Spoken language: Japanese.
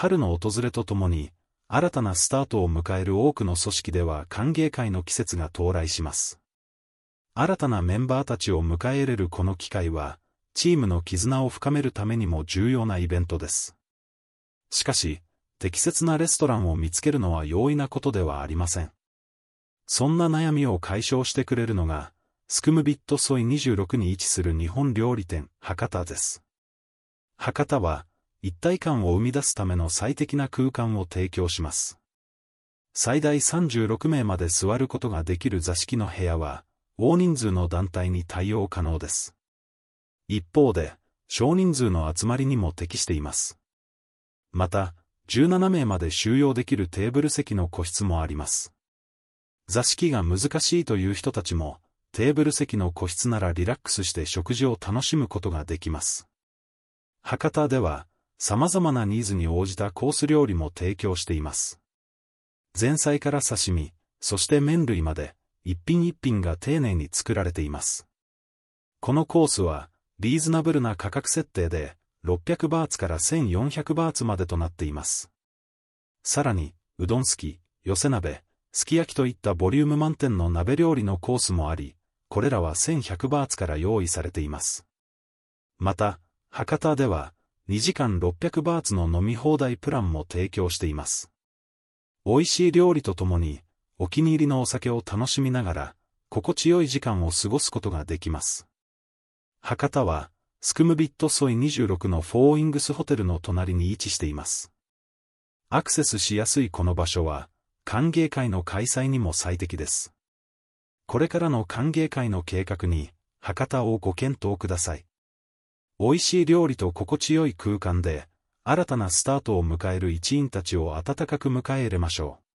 春の訪れとともに、新たなスタートを迎える多くの組織では歓迎会の季節が到来します。新たなメンバーたちを迎え入れるこの機会は、チームの絆を深めるためにも重要なイベントです。しかし、適切なレストランを見つけるのは容易なことではありません。そんな悩みを解消してくれるのが、スクムビットソイ26に位置する日本料理店、博多です。博多は、一体感を生み出すための最適な空間を提供します。最大36名まで座ることができる座敷の部屋は、大人数の団体に対応可能です。一方で、少人数の集まりにも適しています。また、17名まで収容できるテーブル席の個室もあります。座敷が難しいという人たちも、テーブル席の個室ならリラックスして食事を楽しむことができます。博多では、様々なニーズに応じたコース料理も提供しています。前菜から刺身、そして麺類まで、一品一品が丁寧に作られています。このコースは、リーズナブルな価格設定で、600バーツから1400バーツまでとなっています。さらに、うどんすき、寄せ鍋、すき焼きといったボリューム満点の鍋料理のコースもあり、これらは1100バーツから用意されています。また、博多では、2時間600バーツの飲み放題プランも提供しています。美味しい料理とともに、お気に入りのお酒を楽しみながら、心地よい時間を過ごすことができます。博多は、スクムビットソイ26のフォーイングスホテルの隣に位置しています。アクセスしやすいこの場所は、歓迎会の開催にも最適です。これからの歓迎会の計画に、博多をご検討ください。美味しい料理と心地よい空間で、新たなスタートを迎える一員たちを温かく迎え入れましょう。